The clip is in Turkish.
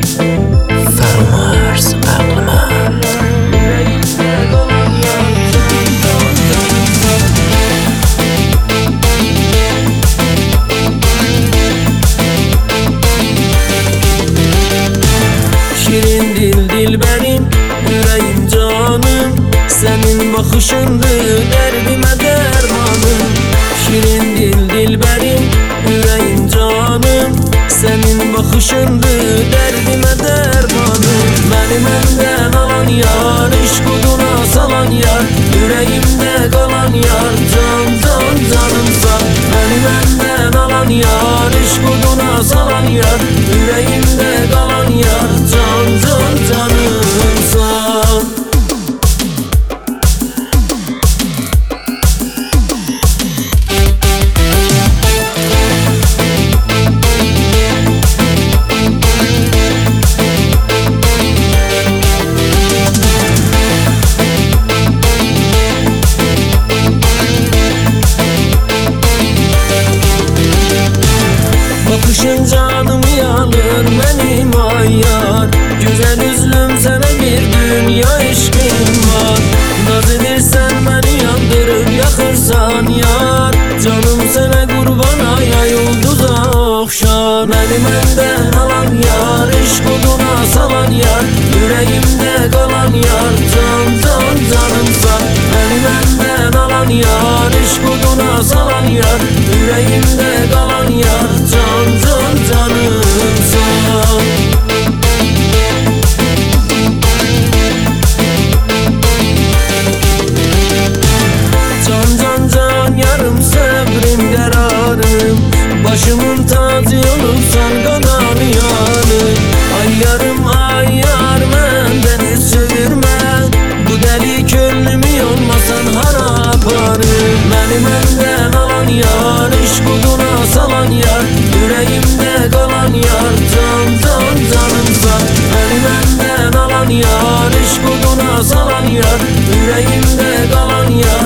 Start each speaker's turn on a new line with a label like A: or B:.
A: Fermars aklıma.
B: Şirin dilberim, yüreğim canım, senin bakışındır derdime dermanım. Şirin dilberim, yüreğim canım, senin bakışındır derdime dermanım. Beni benden alan yar, iş kuduna salan yar, yüreğimde kalan yar, canımsa. Beni benden alan yar, iş kuduna salan yar, yüreğimde kalan yar, canımsa. Bakışın canımı yanır benim ayar, güzel üzlüm sana bir dünya işkim var. Naz edersen beni yandırıp yakırsan yar, canım sana kurban ya yıldıza okşar. Beni benden alan yar, iş kuduna salan yar, yüreğimde kalan yar, canımsa. Beni benden alan yar, iş kuduna salan yar, yüreğimde kalan yar, canımsa. Can yarım sabrim kararım, başımın tacı olursan kananı yanır. Ay yarım ay yar benden hiç çevirme, bu deli gönlümü olmasan harap arım. Beni benden alan yar, iş kuduna salan yar, yüreğimde kalan yar, canımsa. Beni benden alan yar, iş kuduna salan yar, yüreğimde kalan yar,